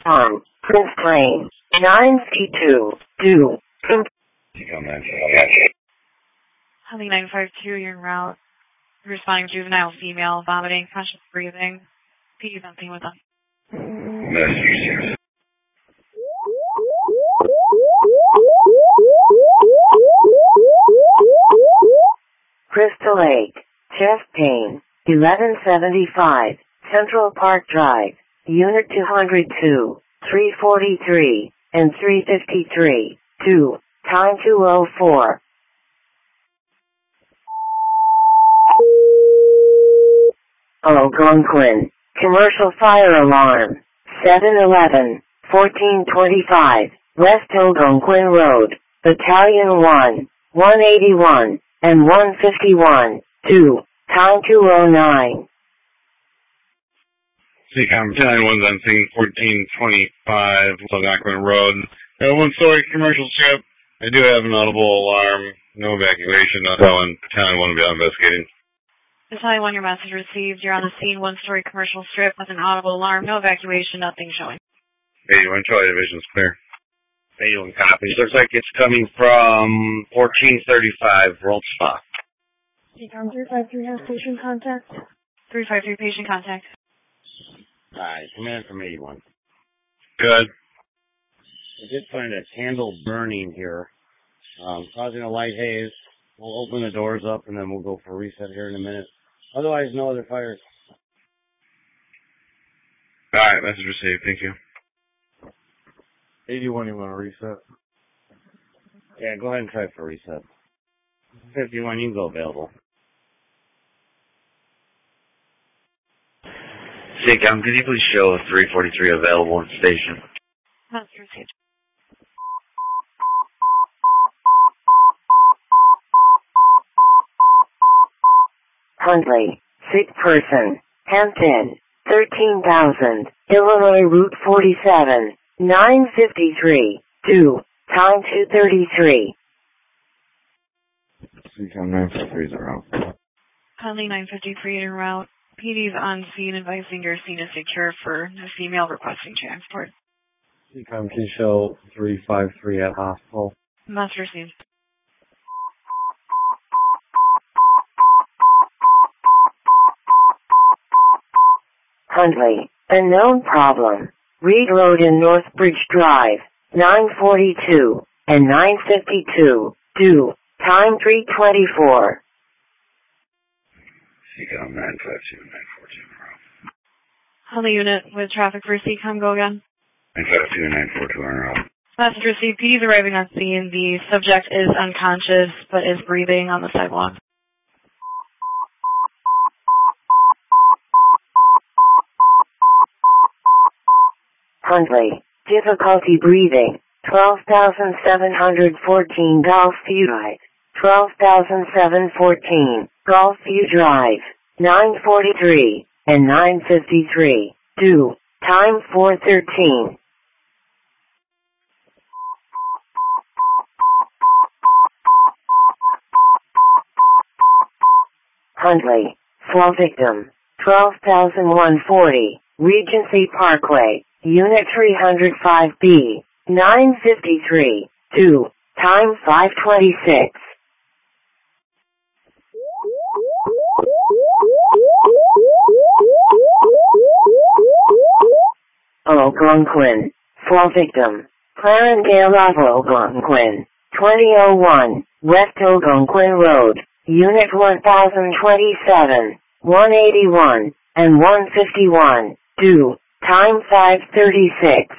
on Prince Plain, 952, due. Heading 952, you're en route. Responding juvenile female, vomiting, conscious breathing. PD something with them. Crystal Lake, chest pain, 1175, Central Park Drive, Unit 202, 343, and 353, 2, time 2:04. Algonquin, commercial fire alarm, 711, 1425, West Algonquin Road, Battalion 1, 181, and 151, 2, time 2:09. CCOM 10-1's on scene 1425, Algonquin Road. One-story commercial strip. I do have an audible alarm. No evacuation. Battalion 10-1 will be investigating. Battalion 1, your message received. You're on the scene, one-story commercial strip with an audible alarm. No evacuation, nothing showing. 81 Charlie Division's clear. 81 copies. Looks like it's coming from 1435, World Spot. CCOM 353 has patient contact. 353 patient contact. Alright, command from 81. Good. I did find a candle burning here, causing a light haze. We'll open the doors up and then we'll go for reset here in a minute. Otherwise, no other fires. Alright, message received. Thank you. 81, you want to reset? Yeah, go ahead and try for reset. 51, you can go available. CCOM, could you please show 343 available in station? Message received. Huntley, sick person, Hampton, 13,000, Illinois Route 47, 953, 2, time 2:33. CCOM 953 is around. Huntley 953 en route. PD's on scene advising your scene is secure for a female requesting transport. CCOM can show 353 at hospital. Message received. Huntley, unknown problem. Reed Road in Northbridge Drive, 942, and 952, due, time 3:24. CCOM 952, 942 in a row. Huntley unit with traffic for CCOM, go again. 952, 942 in a row. Message received. PD's arriving on scene. The subject is unconscious but is breathing on the sidewalk. Huntley, difficulty breathing, 12,714 Golfview Drive, 12,714 Golfview Drive, 943, and 953, due, time 4:13. Huntley, fall victim, 12,140, Regency Parkway, Unit 305B, 953, 2, time 5:26. Algonquin, fall victim, Clarendale of Algonquin, 2001, West Algonquin Road, Unit 1027, 181, and 151, due, time 5:36.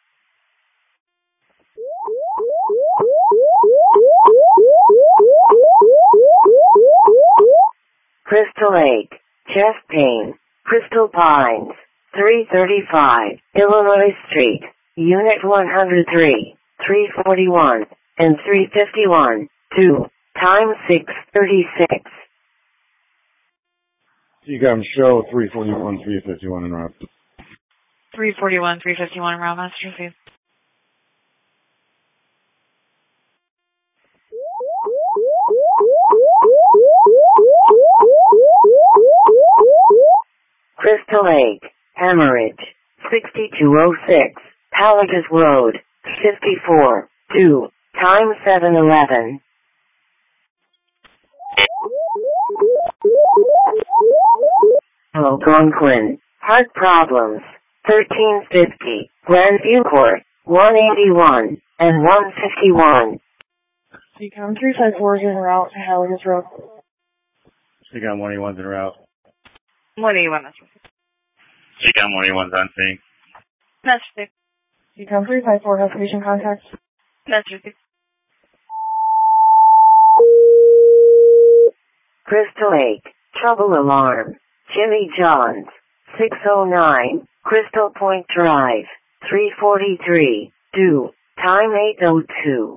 Crystal Lake, chest pain, Crystal Pines, 335, Illinois Street, Unit 103, 341, and 351, 2, time 6:36. CCOM show 341, 351 en route. 341, 351 en route. Message received. Crystal Lake, hemorrhage, 6206, Palagas Road, 54, 2, time 7:11. Algonquin, heart problems, 1350, Grandview Court, 181, and 151. Decom 354 is en route to Palagas Road. Decom 181's en route. 181, Master. Decom 181's on scene. Master. Decom 354 has patient contact. Master. Crystal Lake, trouble alarm, Jimmy Johns, 609, Crystal Point Drive, 343, due, time 8:02.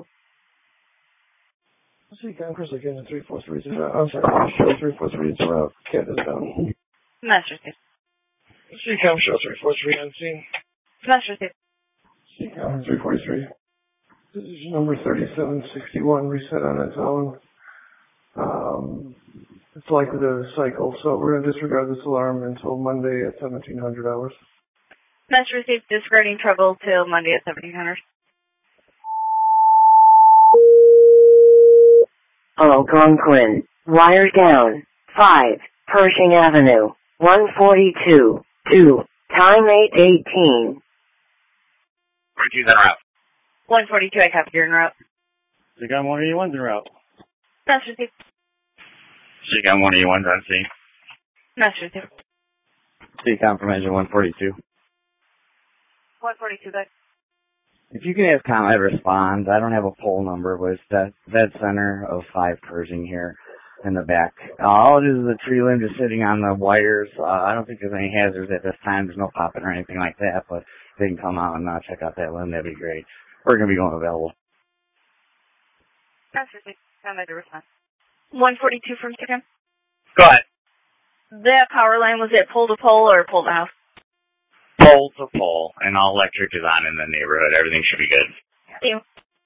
Decom Crystal again, 343 is out. I'm sorry, show 343 is out. Get this down. Master. Decom show 343 on scene. Master. Decom 343. Position number 3761 reset on its own. It's likely to cycle, so we're going to disregard this alarm until Monday at 1700 hours. Master received disregarding trouble till Monday at 1700. Algonquin, wire down, 5, Pershing Avenue, 142, 2, time 8:18. 42's en route. 142, I copy, you're en route. Decom 181's en route. Master. Decom 181's on scene. Master. Decom from engine 142. 142, back. If you can have ComEd respond, I don't have a poll number, but it's that center of 5 Pershing here in the back. All it is a tree limb just sitting on the wires. I don't think there's any hazards at this time. There's no popping or anything like that, but if they can come out and check out that limb, that'd be great. We're going to be going available. Master. ComEd to respond. 142 from Decom. Go ahead. That power line, was it pole to pole or pole to house? Pole to pole, and all electric is on in the neighborhood. Everything should be good. Thank you.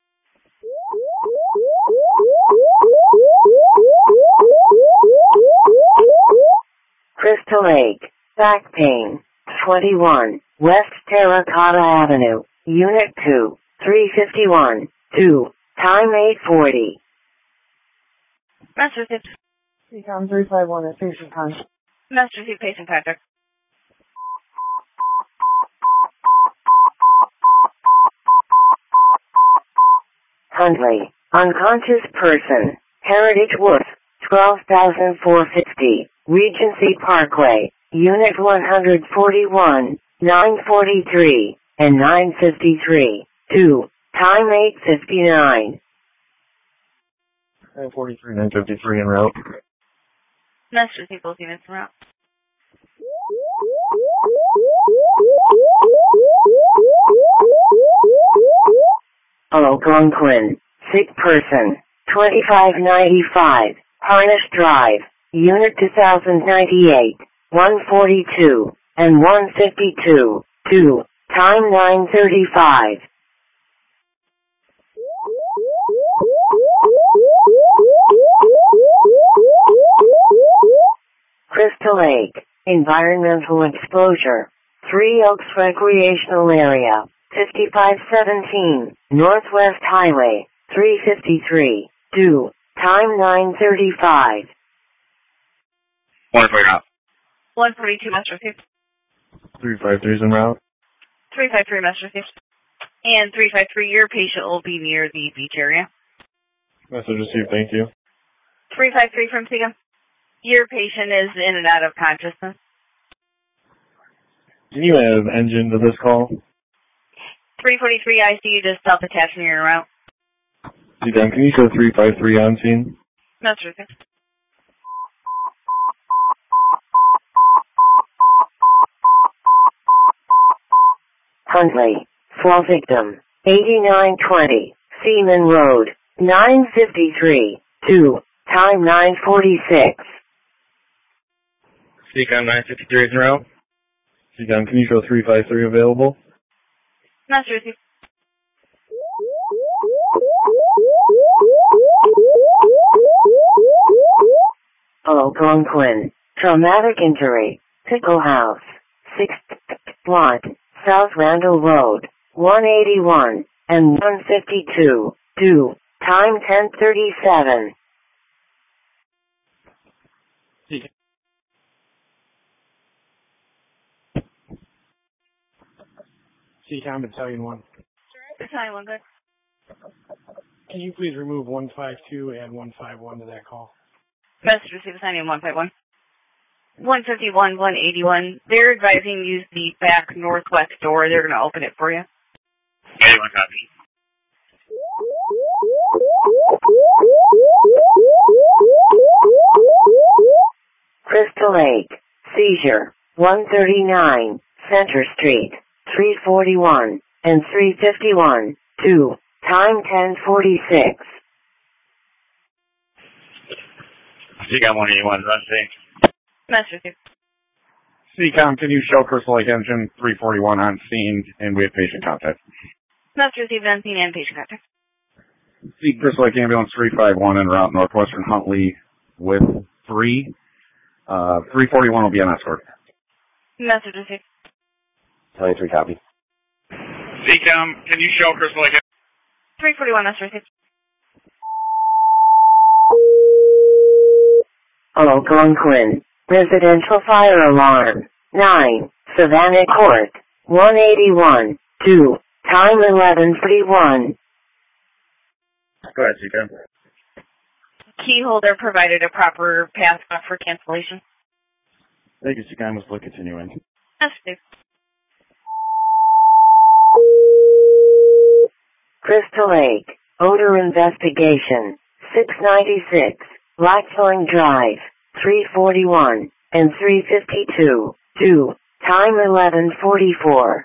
Crystal Lake, back pain, 21, West Terracotta Avenue, Unit 2, 351, 2, time 8:40. Master. Decom 351 at patient contact. Master, patient contact. Huntley, unconscious person, Heritage Woods, 12,450, Regency Parkway, Unit 141, 943, and 953, 2, time 8:59. 943, 953 en route. Master, both units en route. Algonquin, sick person, 2595, Harnish Drive, Unit 2098, 142, and 152, 2, time 9:35. Crystal Lake, environmental exposure, 3 Oaks Recreational Area, 5517, Northwest Highway, 353, 2, time 9:35. 140 route. 142, Master. 353 is en route. 353, Master. And 353, your patient will be near the beach area. Message received, thank you. 353 from Decom. Your patient is in and out of consciousness. Can you add an engine to this call? 343 ICU to self-attachment your route. Decom, can you show 353 on scene? Master. Huntley, fall victim, 8920, Seaman Road, 953, 2, time 9:46. Decom 953 is en route. Decom, can you show 353 available? Master. Algonquin, traumatic injury, Pickle House, 6th Lot, South Randall Road, 181, and 152, due. Time 10:37. CCOM Battalion 1. Battalion 1, good. Can you please remove 152 and 151 to that call? Message received, Battalion 151. 151, 181. They're advising use the back northwest door. They're going to open it for you. 81 copy. Crystal Lake. Seizure. 139, Center Street. 341, and 351, due. Time 10:46. CCOM 181, run safe. Message received. CCOM, can you show Crystal Lake Engine 341 on scene, and we have patient contact? Message received, unseen and patient contact. See Crystal Lake Ambulance 351 en route Northwestern Huntley with 3. 341 will be on escort. Message received. 23 copy. CCOM, can you show Crystal Lake? 341, message received. Algonquin. Residential fire alarm. 9, Savannah Court. 181, 2. Time 11:41. Go ahead, CCOM. Key holder provided a proper path for cancellation. Thank you, CCOM. Let's look continuing. Message received. Crystal Lake. Odor investigation. 696, Blackthorn Drive. 341, and 352, due. Time 11:44.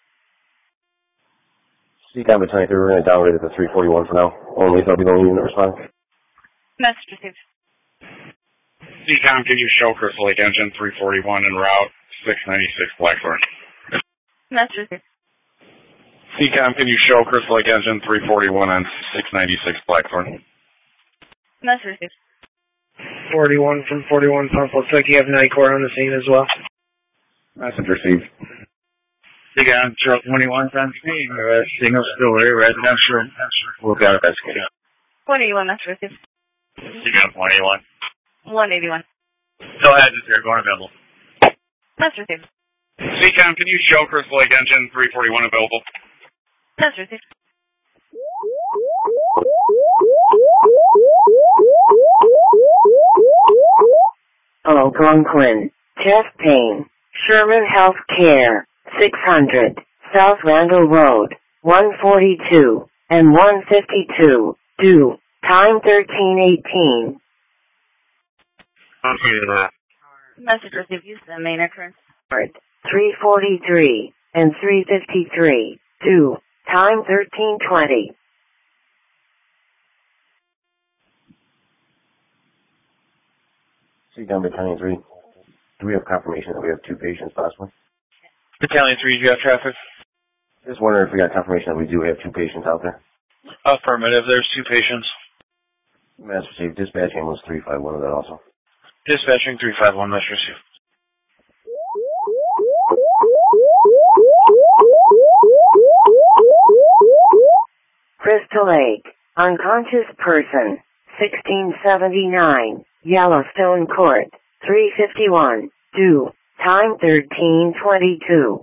CCOM Battalion 3, we're going to downgrade it to 341 for now. Only if I'll be the only unit response. Message received. CCOM, can you show Crystal Lake Engine 341 en route 696 Blackthorn? Message received. CCOM, can you show Crystal Lake Engine 341 on 696 Blackthorn? Message received. 41 from 41 Pump. Looks like you have NICOR on the scene as well. Message received. CCOM, 21 on scene. Single story, residential. We'll go investigate. 181, message received. CCOM 181. 181. Go ahead, it's here, going available. Message received. CCOM, can you show Crystal Lake Engine 341 available? Message received. Algonquin. Chest pain. Sherman Health Care. 600, South Randall Road. 142, and 152, due. Time 13:18. Message received. Use the main occurrence. 343, and 353, due. Time 13:20. CCOM Battalion 3, do we have confirmation that we have 2 patients possibly? Battalion 3, you have traffic? Just wondering if we got confirmation that we do have 2 patients out there. Affirmative, there's 2 patients. Master received. Dispatch ambulance 351 of that also. Dispatching 351, message received. Crystal Lake. Unconscious person. 1679, Yellowstone Court. 351, due. Time 13:22.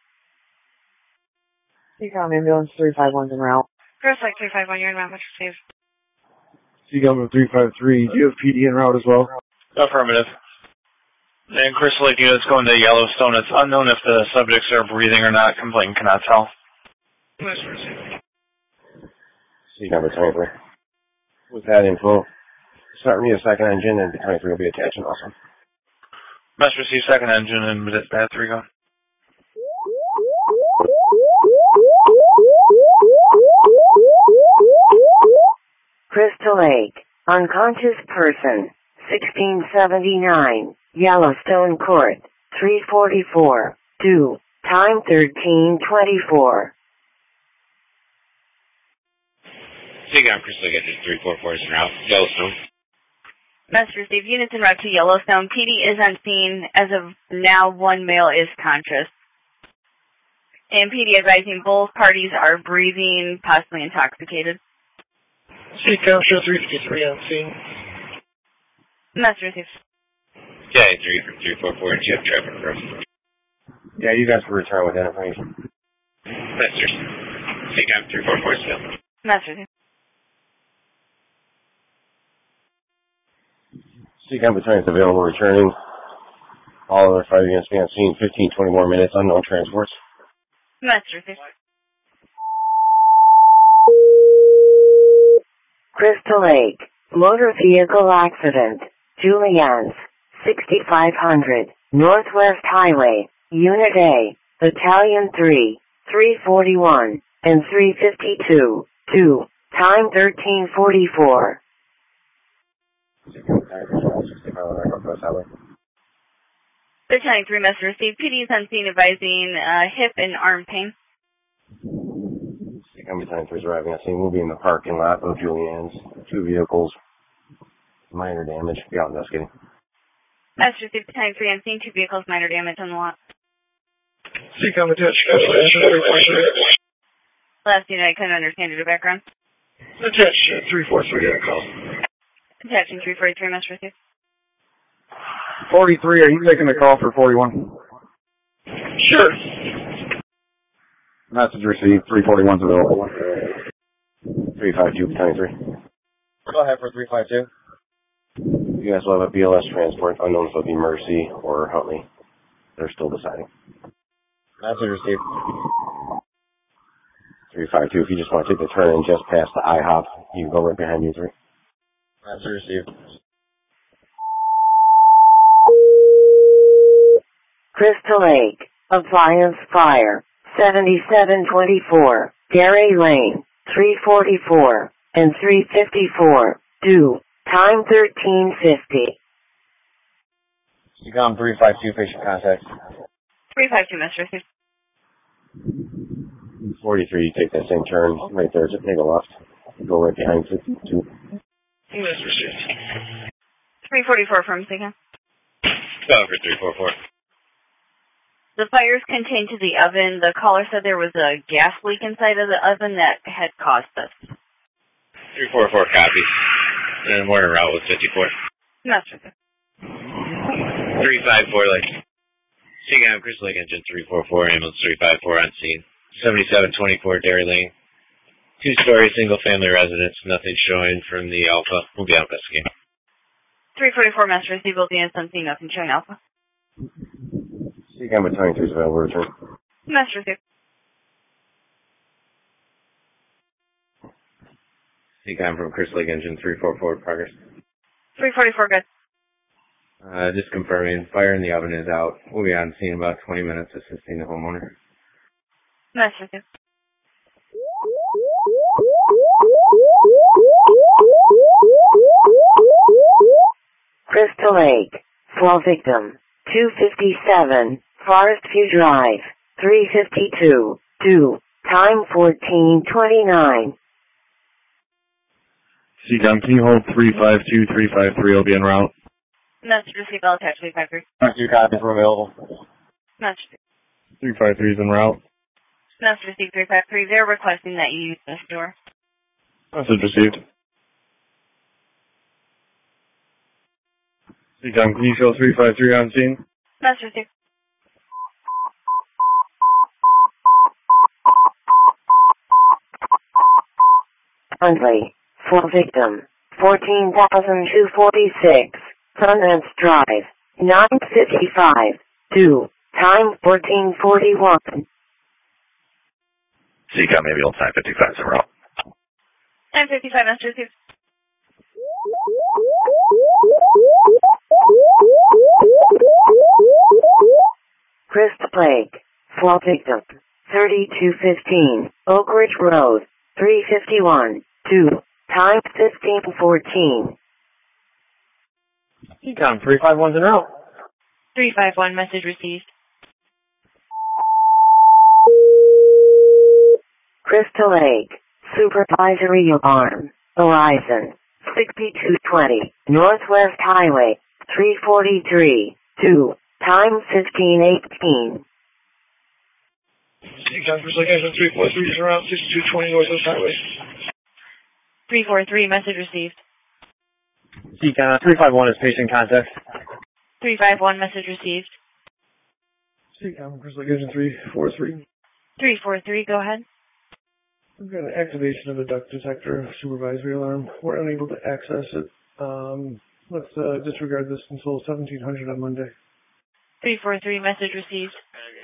CCOM ambulance 351's en route. Crystal Lake 351, you're in route, message received. CCOM 353, do you have PD en route as well? Affirmative. And Crystal Lake units going to Yellowstone. It's unknown if the subjects are breathing or not. Complainant cannot tell. Message received. CCOM Battalion 3. With that info, start me a second engine and Battalion 3 will be attaching also. Message received, second engine and Bat 3 go. Crystal Lake. Unconscious person. 1679, Yellowstone Court. 344, due. Time 13:24. CCOM Crystal Lake Engine 344 is en route. Yellowstone. Message received. Units en route to Yellowstone. PD is on scene. As of now, 1 male is conscious. And PD advising both parties are breathing, possibly intoxicated. Seacom show 353 on scene. Message received. Yeah, 344, check traffic first. Yeah, you guys can return with that information. Message. Seacom 344 still. Message received. Seacom battalion is available, returning. All other fire units be on scene, 15-20 more minutes, unknown transports. Message received. Crystal Lake, motor vehicle accident, Julian's, 6500, Northwest Highway, Unit A, Battalion 3, 341, and 352, 2, time 1344. Battalion 3 message received. PD is on scene advising hip and arm pain. Battalion 3 is arriving on scene. We'll be in the parking lot of Julian's. 2 vehicles, minor damage. Be out investigating. Message received. Battalion 3 on scene. 2 vehicles, minor damage on the lot. Seacom attached cancellation 343. Last unit, I couldn't understand your background. Attached 343 on call. Attaching 343 message received. 43, are you making the call for 41? Sure. Message received, 341's available. 352, Battalion 3. Go ahead for 352. You guys will have a BLS transport, unknown if it'll be Mercy or Huntley. They're still deciding. Message received. 352, if you just want to take the turn and just past the IHOP, you can go right behind you 3. Message received. Crystal Lake, appliance fire, 7724, Gary Lane, 344, and 354, due, time 1350. Seacom 352, patient contact. 352 message received. 43, you take that same turn right there, just make a left. Go right behind 52. Message received. 344 from Seacom. Go for 344. The fires contained to the oven. The caller said there was a gas leak inside of the oven that had caused this. 344 copy. And morning route was 54. Message. 354, like. Seacom, Crystal Lake Engine 344, ambulance 354 on scene. 7724 Dairy Lane. 2-story, single-family residence. Nothing showing from the Alpha. We'll be out investigating. 344 message received. Will be in something. Nothing showing Alpha. Seacom Battalion 3 is available. Return. Message received. Seacom from Crystal Lake Engine 344 progress. 344 good. Just confirming, fire in the oven is out. We'll be on scene in about 20 minutes assisting the homeowner. Message received. Crystal Lake, fall victim, 257, Forest View Drive, 352, due, time 1429. Seacom, can you hold 352, 353 will be en route? Message received. I'll attach 353. 2 copies are available. Message received. 353 is en route. Message received 353. They're requesting that you use this door. Message received. Seacom, can you show 353 on scene? Message received. Huntley, fall victim, 14,246, Sundance Drive, 955, due, time 1441. Seacom, maybe old time 55 is en route. 955 message received. Crystal Lake, fall victim, 3215, Oak Ridge Road, 351, due, time 1514. Seacom 351's en route. 351 message received. Crystal Lake, supervisory alarm, Horizon, 6220, Northwest Highway, 343, 2, time 1518. Seacom, Chris Lake Engine 343 is around 6220 Northwest Highway. 343, message received. Seacom 351 is patient contact. 351, message received. Seacom, Chris Lake Engine 343. 343, go ahead. We've got an activation of a duct detector supervisory alarm. We're unable to access it. Let's disregard this until 1700 on Monday. 343, message received.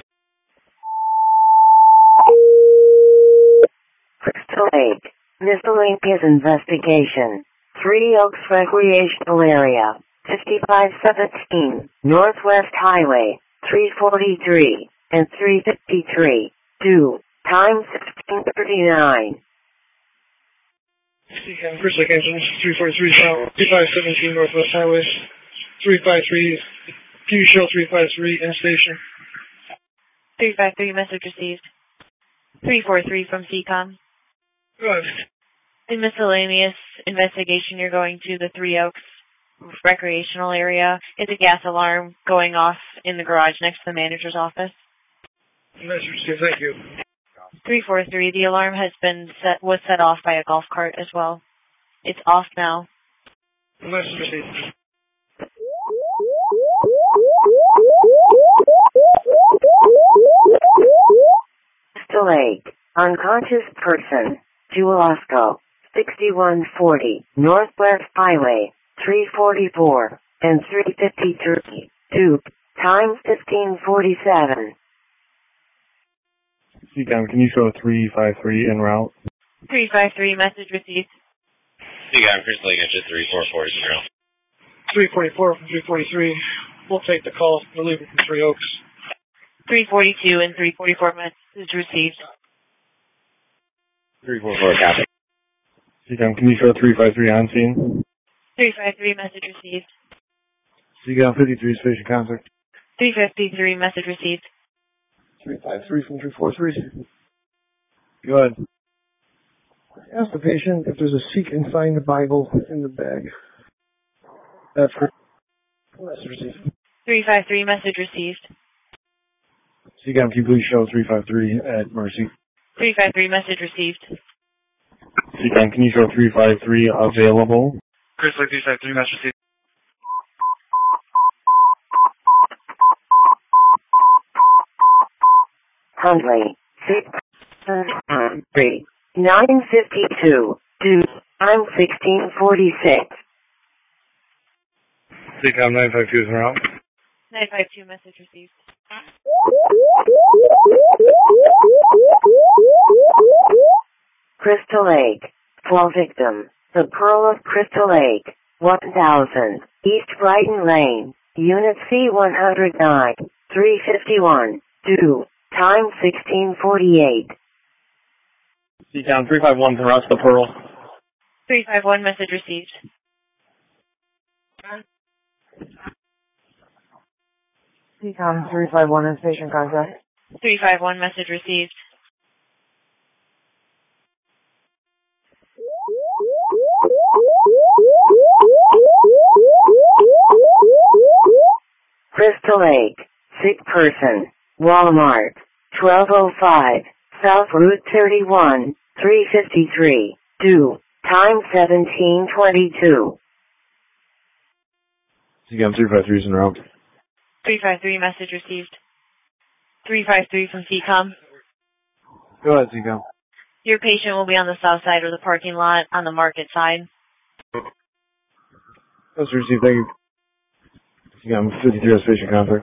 Crystal Lake, miscellaneous investigation. Three Oaks Recreational Area, 5517, Northwest Highway, 343 and 353, due, time 1639. Seacom, Chris Lake Engine 343 is out 5517 Northwest Highway, 353, View Show 353, end station. 353, message received. 343 from CCOM. Go ahead. In miscellaneous investigation, you're going to the Three Oaks recreational area. It's a gas alarm going off in the garage next to the manager's office. Message received, thank you. 343, the alarm was set off by a golf cart as well. It's off now. Message received. Crystal Lake, unconscious person, Julasco, 6140, Northwest Highway, 344 and 353, due, time 1547. Seacom, can you show 353 en route? 353, message received. Seacom, Chris Lake Engine 3440. 344 from 343. We'll take the call. We're leaving from Three Oaks. 342 and 344, message received. 344, copy. Seacom, can you show 353 on scene? 353, message received. Seacom, 53 station contact. 353, message received. 353 from 343. Go ahead. Ask the patient if there's a Seek and Find Bible in the bag. That's correct. Message received. 353, message received. Seacom, can you please show 353 at Mercy? 353, message received. Seacom, can you show 353 available? Chris Lake 353, message received. Huntley, 603, 952, due, time 1646. Seacom 952 is en route. 952, message received. Crystal Lake, fall victim, the Pearl of Crystal Lake, 1000, East Brighton Lane, Unit C109, 351, due, time 1648. Seacom 351 is en route to the Pearl. 351, message received. CCOM 351 is patient contact. 351, message received. Crystal Lake, sick person, Walmart, 1205, South Route 31, 353, due, time 1722. Seacom 353 is en route. 353, message received. 353 from CCOM. Go ahead, Seacom. Your patient will be on the south side of the parking lot on the market side. Message received, thank you. Seacom 53 is patient contact.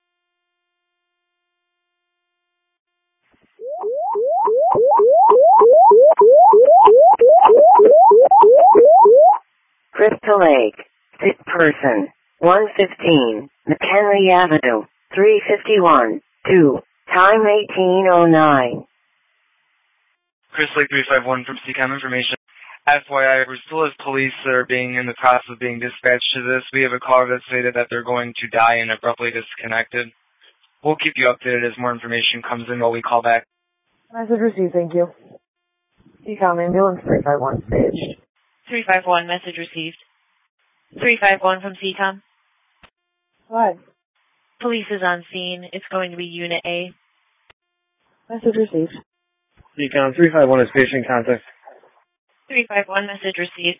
Crystal Lake, sick person, 115, McHenry Avenue, 351, due, time 1809. Chris Lake 351 from CCOM information. FYI, we're still as police that are being in the process of being dispatched to this. We have a caller that stated that they're going to die and abruptly disconnected. We'll keep you updated as more information comes in while we call back. Message received, thank you. CCOM ambulance 351 staged. 351, message received. 351 from CCOM. Go ahead. Police is on scene. It's going to be Unit A. Message received. Decon 351 is patient contact. 351, message received.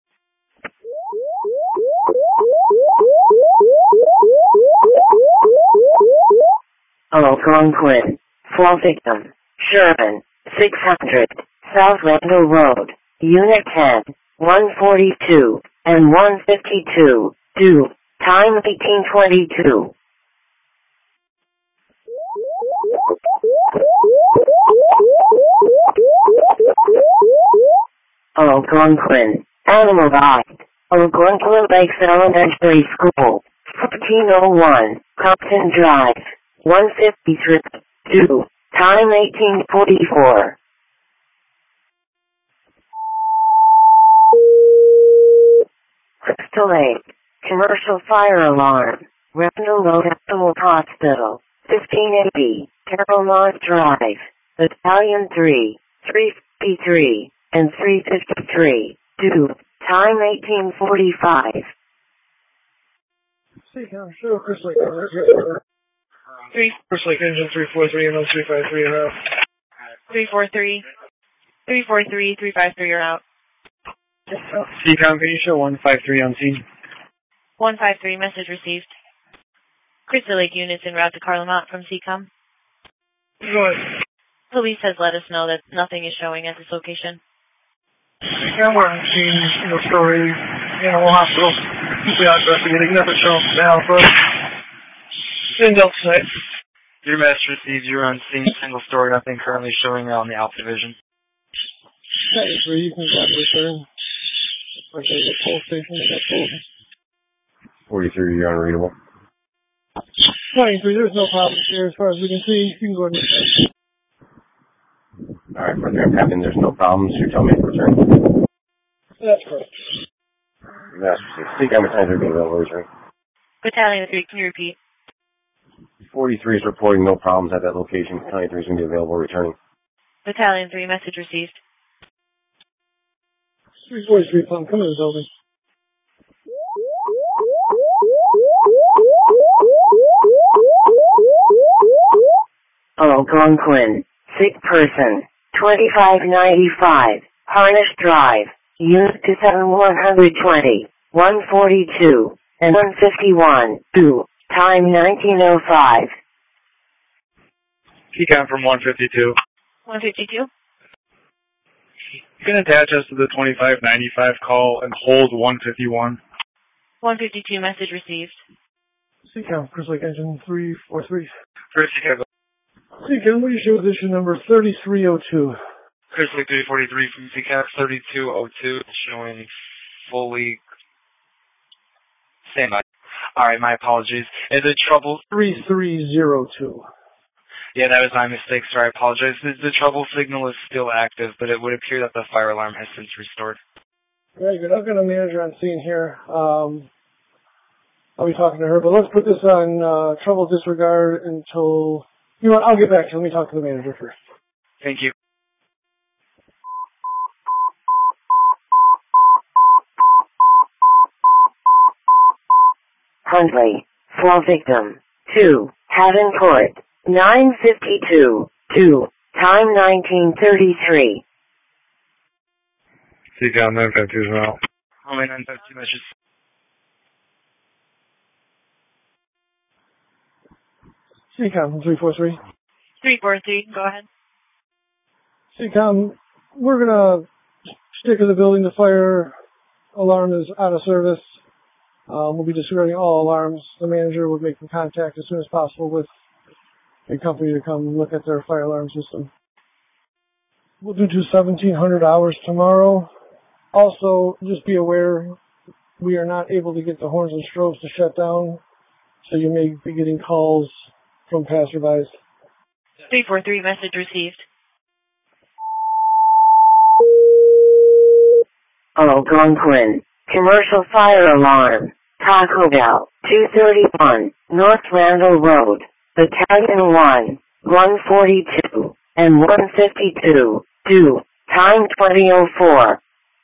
Algonquin. Fall victim. Sherman. 600. South Randall Road. Unit 10. 142 and 152. Due. Time 1822. Algonquin. Animal died. Algonquin Lakes Elementary School. 1401. Compton Drive. 153. 2. Time 1844. Crystal Lake. Commercial fire alarm. Randall Road Animal Hospital. 1580. Paramount Drive. Battalion 3. 353 and 353. Due. Time 1845. Decon, show Crystal Lake. Crystal Lake engine 343 and 353 are out. 343. 343, 353 are out. Decon, can you show 153 on scene? 153, message received. Crystal Lake units en route to Carlamont from CCOM. Go ahead. Police has let us know that nothing is showing at this location. Decon, we're on scene, single story, Animal Hospital. We are investigating, nothing shown now, but in Delta site. Your message received, you're on scene, single story, nothing currently showing on the Alpha Division. 93, you can grab return. Like the pole station, they got pole. 43, you're unreadable. 93, there's no problems here as far as we can see. You can go ahead and return. Alright, program captain, there's no problems. You tell me to return. That's correct. Master 6. Seek advertiser being available return. Battalion 3, can you repeat? 43 is reporting no problems at that location. 93 is going to be available returning. Battalion 3, message received. 343, come to the building. Algonquin. Sick person. 2595. Harnish Drive. Unit 27120. 142 and 151. 2. Time 1905. Decon from 152. 152. You can attach us to the 2595 call and hold 151. 152, message received. Decon, Crystal Lake engine 343. First, Decon. Decon, will you show edition number 3302? Crystal Lake 343 from CCAP 3202, showing fully standby. Alright, my apologies. Is it trouble? 3302. Yeah, that was my mistake, sir. I apologize. The trouble signal is still active, but it would appear that the fire alarm has since restored. Very good. I've got a manager on scene here. I'll be talking to her, but let's put this on trouble disregard until... You know what, I'll get back to you. Let me talk to the manager first. Thank you. Huntley. Fall victim. 2. Haddon Court. 952. 2. Time 1933. Decon 952 is now. Only 952 messages. CCOM 343. 343, go ahead. CCOM, we're going to stick to the building. The fire alarm is out of service. We'll be disregarding all alarms. The manager will make contact as soon as possible with a company to come look at their fire alarm system. We'll do 1700 hours tomorrow. Also, just be aware we are not able to get the horns and strobes to shut down, so you may be getting calls from passerbys. 343, message received. Algonquin. Commercial fire alarm. Taco Bell. 231. North Randall Road. Battalion 1. 142 and 152. Due. Time 2004.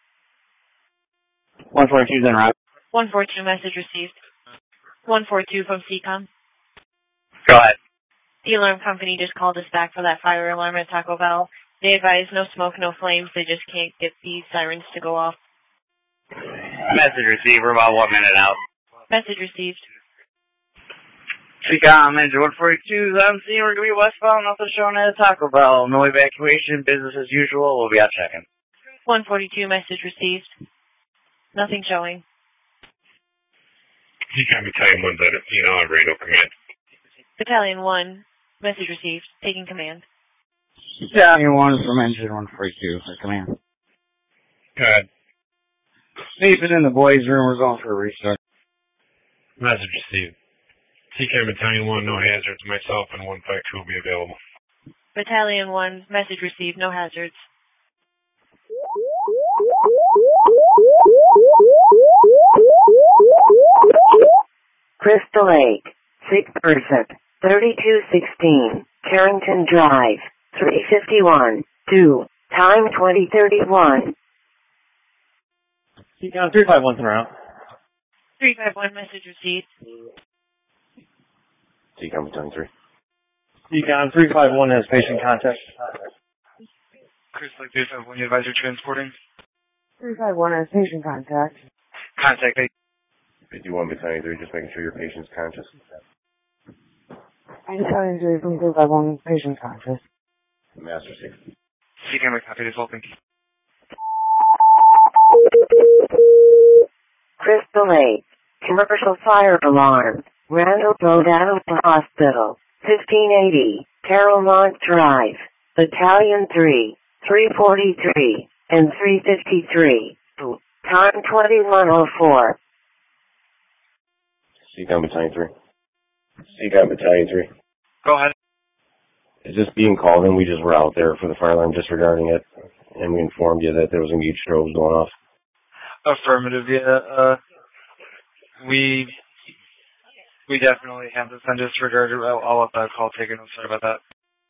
142 is en route. 142, message received. 142 from CCOM. Go ahead. The alarm company just called us back for that fire alarm at Taco Bell. They advise no smoke, no flames. They just can't get these sirens to go off. Message received. We're about 1 minute out. Message received. Seacom Engine 142, I'm seeing we're going to be westbound, nothing showing at a Taco Bell. No evacuation, business as usual. We'll be out checking. 142, message received. Nothing showing. Seacom Battalion 1's at on radio command. Battalion 1, message received. Taking command. Battalion 1 is from Engine 142, for command. Good. Sleeping in the boys' room, we're going for a restart. Message received. Seacom Battalion 1, no hazards. Myself and 152 will be available. Battalion 1, message received. No hazards. Crystal Lake, 6th person, 3216, Carrington Drive, 351, 2, time 2031. Seacom 351's en route. 351, message received. Seacom Battalion 3. Seacom 351 has patient contact. Chris Lake 351, you advise you're transporting? 351 has patient contact. Contact 51 Battalion 3, just making sure your patient's conscious. I'm telling you from 351 patient conscious. Master 6. Seacom, I copy this whole thing. Crystal Lake, commercial fire alarm, Randall Road, Adams Hospital, 1580, Carolmont Drive, Battalion 3, 343, and 353. Time 2104. Seacom Battalion 3. Seacom Battalion 3. Go ahead. Is this being called in? We just were out there for the fire alarm disregarding it, and we informed you that there was going to be strobes going off. Affirmative, yeah. We definitely have this on disregard. I'll let that call taken. I'm sorry about that.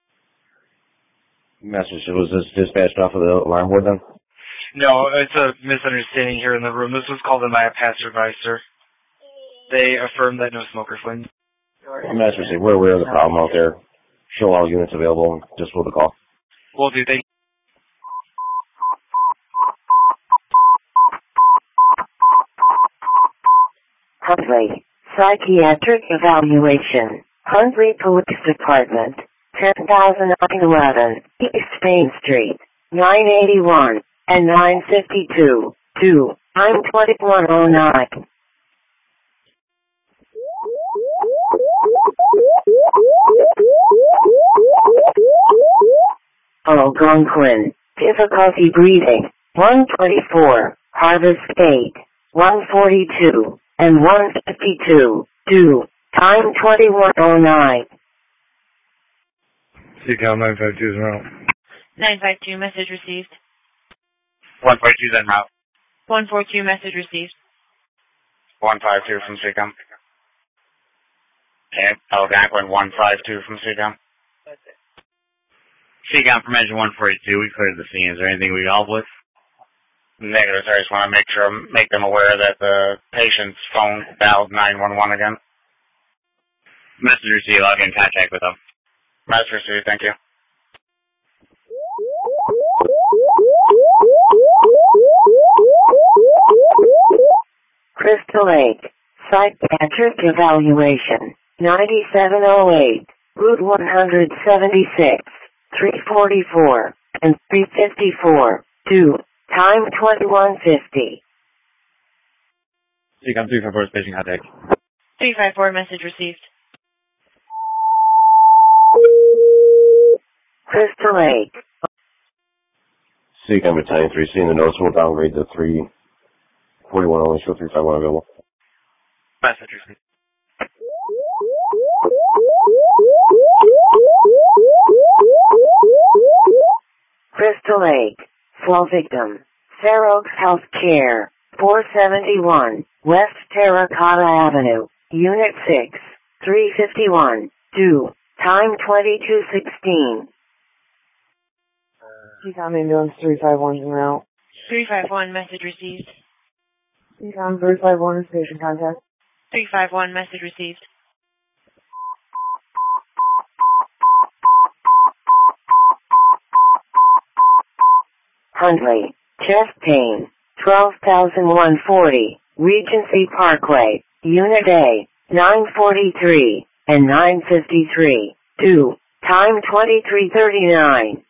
Message, was this dispatched off of the alarm board then? No, it's a misunderstanding here in the room. This was called in by a passerby, sir. They affirmed that no smoke or flame. Message, we're aware of the problem out there. Show all units available and just hold the call. Will do. Thank you. Huntley, psychiatric evaluation, Huntley Police Department, 10,911, East Main Street, 981, and 952, 2, time 2109. Algonquin, difficulty breathing, 124, Harvest Gate, 142, and 152, 2, time 2109. Seacom 952 is en route. 952, message received. 142 is en route. 142, message received. 152 from Seacom. Okay, Algonquin 152 from Seacom. Seacom from Engine 142, we cleared the scene. Is there anything we can help with? Negative, sir. I just want to make them aware that the patient's phone dialed 911 again. Message received. I'll get in contact with them. Message received. Thank you. Crystal Lake, psychiatric evaluation, 9708, Route 176, 344, and 354, 2, time 2150. Seacom 354 is patient contact. 354, message received. Crystal Lake. Seacom Battalion 3, seeing the notice, we'll downgrade the 341 only, show 351 available. Message received. Crystal Lake, fall victim, Fair Oaks Health Care, 471, West Terracotta Avenue, Unit 6, 351, 2, time 2216. Seacom ambulance 351's en route. 351, message received. Seacom 351 is patient contact. 351, message received. Huntley, chest pain, 12,140, Regency Parkway, Unit A, 943 and 953. 2. Time 23:39.